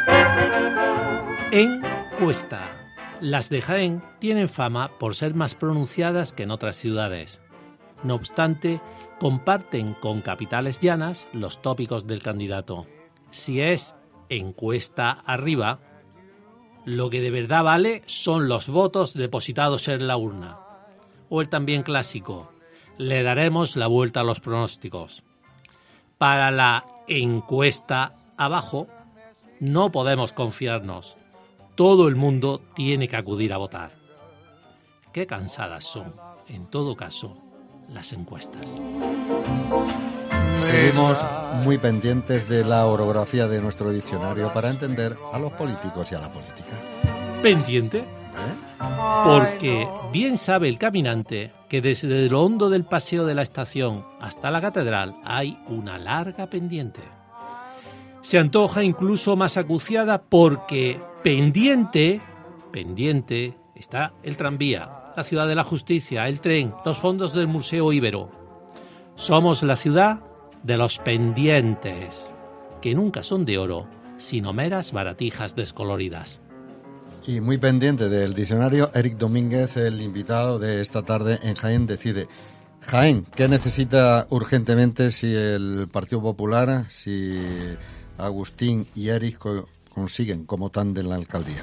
Encuesta. Las de Jaén tienen fama por ser más pronunciadas que en otras ciudades. No obstante, comparten con capitales llanas los tópicos del candidato. Si es encuesta arriba, lo que de verdad vale son los votos depositados en la urna. O el también clásico, le daremos la vuelta a los pronósticos. Para la encuesta abajo, no podemos confiarnos. Todo el mundo tiene que acudir a votar. Qué cansadas son, en todo caso, las encuestas. Seguimos muy pendientes de la orografía de nuestro diccionario para entender a los políticos y a la política. ¿Pendiente? ¿Eh? Porque bien sabe el caminante que desde lo hondo del paseo de la estación hasta la catedral hay una larga pendiente. Se antoja incluso más acuciada porque pendiente, pendiente está el tranvía, la ciudad de la justicia, el tren, los fondos del Museo Ibero. Somos la ciudad de los pendientes, que nunca son de oro, sino meras baratijas descoloridas. Y muy pendiente del diccionario, Eric Domínguez, el invitado de esta tarde en Jaén Decide. Jaén, ¿qué necesita urgentemente si el Partido Popular, si Agustín y Eric co- consiguen como tándem la alcaldía?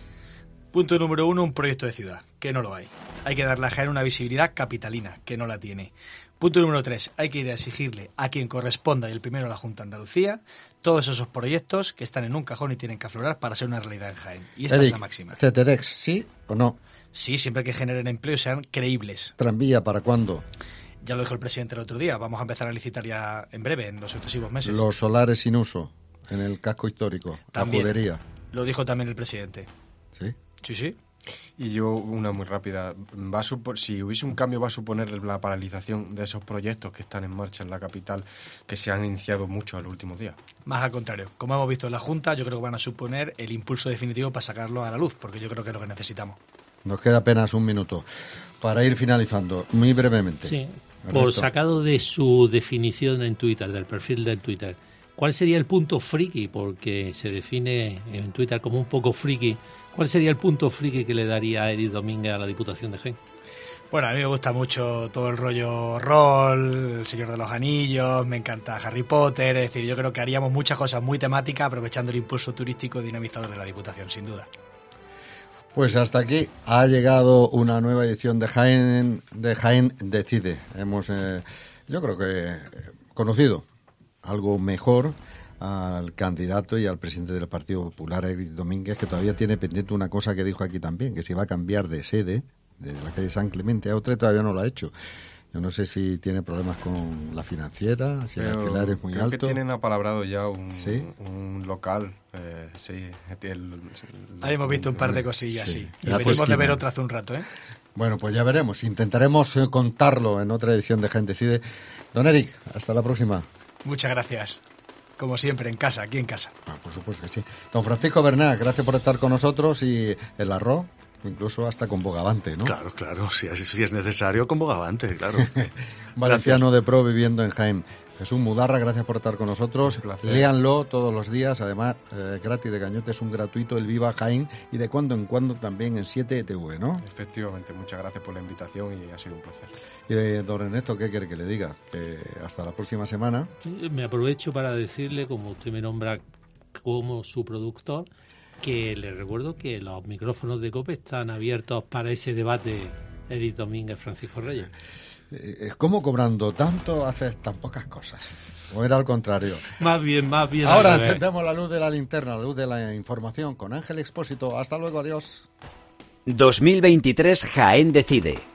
Punto número uno, un proyecto de ciudad, que no lo hay. Hay que darle a Jaén una visibilidad capitalina, que no la tiene. Punto número tres, hay que ir a exigirle a quien corresponda, y el primero a la Junta de Andalucía, todos esos proyectos que están en un cajón y tienen que aflorar para ser una realidad en Jaén. Y esta Eric, es la máxima. C T D E X, ¿sí o no? Sí, siempre que generen empleo y sean creíbles. ¿Tranvía para cuándo? Ya lo dijo el presidente el otro día, vamos a empezar a licitar ya en breve, en los sucesivos meses. Los solares sin uso en el casco histórico, También. la judería. Lo dijo también el presidente. ¿Sí? Sí, sí. Y yo, una muy rápida, va a supo- si hubiese un cambio va a suponer la paralización de esos proyectos que están en marcha en la capital, que se han iniciado mucho en los últimos días. Más al contrario, como hemos visto en la Junta, yo creo que van a suponer el impulso definitivo para sacarlo a la luz, porque yo creo que es lo que necesitamos. Nos queda apenas un minuto para ir finalizando, muy brevemente. Sí, Ernesto. por sacado de su definición en Twitter, del perfil del Twitter, ¿cuál sería el punto friki? Porque se define en Twitter como un poco friki. ¿Cuál sería el punto friki que le daría a Eric Domínguez a la Diputación de Jaén? Bueno, a mí me gusta mucho todo el rollo rol, El Señor de los Anillos, me encanta Harry Potter, es decir, yo creo que haríamos muchas cosas muy temáticas aprovechando el impulso turístico dinamizador de la Diputación, sin duda. Pues hasta aquí ha llegado una nueva edición de Jaén, de Jaén Decide. Hemos, eh, yo creo que eh, conocido algo mejor al candidato y al presidente del Partido Popular, Eric Domínguez, que todavía tiene pendiente una cosa que dijo aquí también, que se va a cambiar de sede de la calle San Clemente a otra, y todavía no lo ha hecho. Yo no sé si tiene problemas con la financiera, si el Pero alquiler es muy creo alto. que tienen apalabrado ya un, ¿Sí? un local. Eh, sí, el- el- Ahí hemos visto un par de cosillas, sí. Y Ya venimos pues, de ver Quimera. otra hace un rato, ¿eh? Bueno, pues ya veremos. Intentaremos eh, contarlo en otra edición de Jaén Decide. Don Eric, hasta la próxima. Muchas gracias. Como siempre, en casa, aquí en casa. Ah, por supuesto que sí. Don Francisco Bernat, gracias por estar con nosotros, y el arroz, incluso hasta con bogavante, ¿no? Claro, claro, si es, si es necesario, con bogavante, claro. Valenciano de pro viviendo en Jaén. Jesús Mudarra, gracias por estar con nosotros. Léanlo todos los días, además, eh, gratis de Cañote, es un gratuito, el Viva Jaén, y de cuando en cuando también en siete E T V, ¿no? Efectivamente, muchas gracias por la invitación y ha sido un placer. Y eh, don Ernesto, ¿qué quiere que le diga? Que hasta la próxima semana. Sí, me aprovecho para decirle, como usted me nombra como su productor, que le recuerdo que los micrófonos de COPE están abiertos para ese debate Eric Domínguez, Francisco Reyes. Eh, ¿Cómo cobrando tanto haces tan pocas cosas? ¿O era al contrario? Más bien, más bien. Ahora al revés. encendemos la luz de la linterna, la luz de la información con Ángel Expósito. Hasta luego, adiós. dos mil veintitrés Jaén decide.